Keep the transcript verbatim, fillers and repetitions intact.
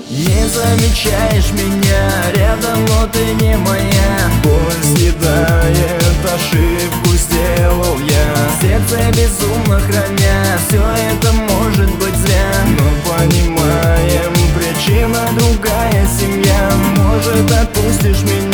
Не замечаешь меня рядом, но ты не моя. Боль съедает, ошибку сделал я. Сердце безумно храня, все это может быть зря. Но понимаем, причина другая, семья. Может, отпустишь меня?